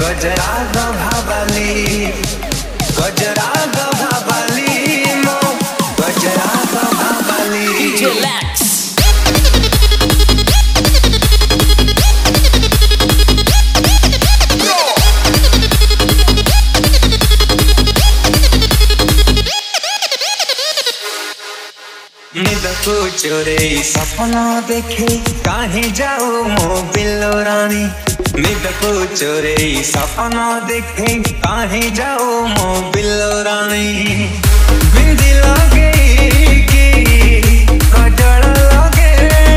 गजराग भाबाली गजराग भाबाली मो गजराग भाबाली DJ Lex निद को चोरे सपना देखे कहीं जाओ मो बिल्लो रानी निद को चोरे सपना देखे कहीं जाओ मो बिल्लो रानी बिंदी लगे की कजल लगे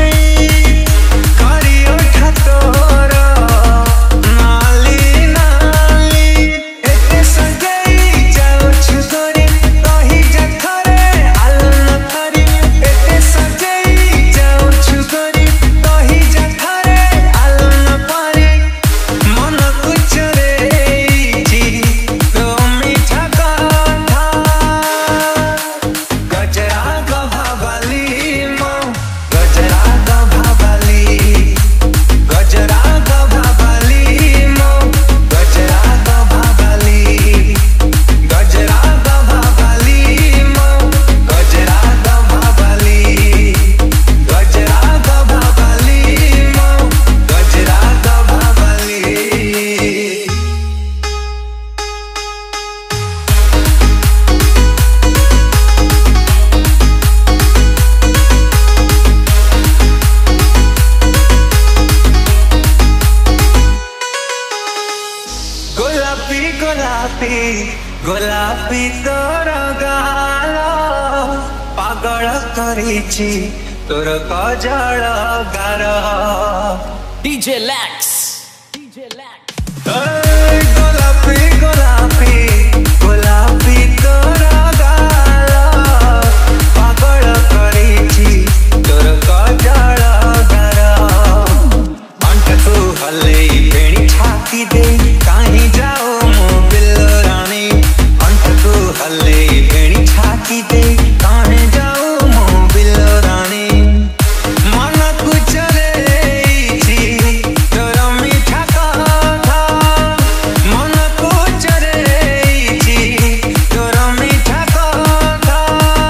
करियो ठतोरा नाली नाली एते सजई जाओ छुगरी कहीं जखरे आलना थारी एते सजई जाओ छुगरी कहीं जखरे आलना पारी मन कुछ रे जी तो मीठा कथा गजराग भाबाली मो गजराग भाबाली गजराग भाबाली मो गजराग भाबाली गजराग भाबाली मो गजराग भाबाली गजराग भाबाली मो गजराग भाबाली गोलापी गोलापी गोलापी तोर गाल पागल करिछि तोर कजल गार DJ Lex DJ Lex गोलापी गोलापी गोलापी तोर गाल पागल करिछि तोर कजल गार अंत तू हले बेणी छाती दे कहीं जाओ मो बिल्लो रानी अंत तू हले बेणी छाती दे कहीं जाओ मो बिल्लो रानी मन कुछ रे छी तोर मीठा कथा मन कुछ रे छी तोर मीठा कथा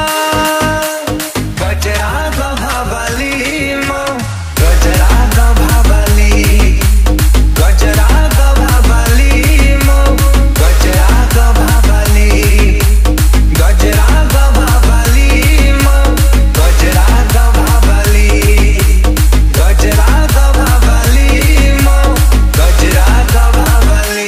गजराग भाबाली मो गजराग भाबाली गजराग भाबाली मो गजराग भाबाली गजराग भाबाली मो गजराग भाबाली गजराग भाबाली मो गजराग भाबाली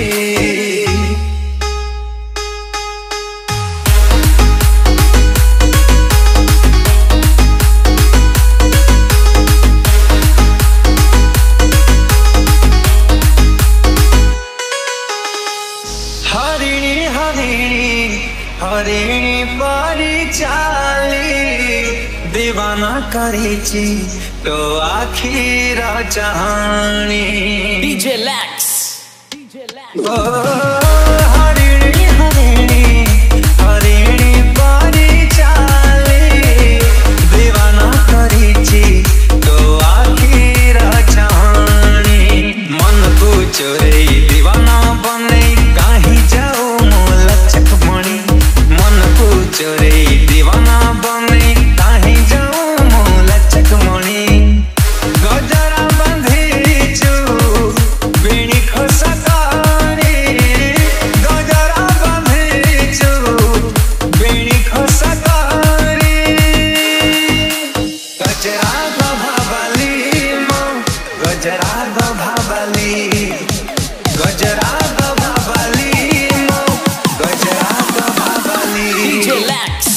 हरिणी हरिणी हरिणी परी चाली दीवाना करिछि तो आखिर चाहनी DJ Lex DJ Lex ओ हरिणी हरिणी हरिणी परी चाली दीवाना करिछि तो आखिर चाहनी मन को चोरे दीवाना बने कहीं जाओ मो लचक मणि मन को चोरे दीवाना बने कहीं जाओ मो लचक मणि गजरा बंधीचु बेणी खोसकारी गजरा बंधीचु बेणी खोसकारी गजराग भाबाली मो गजराग भाबाली गजराग भाबाली मो गजराग भाबाली DJ Lex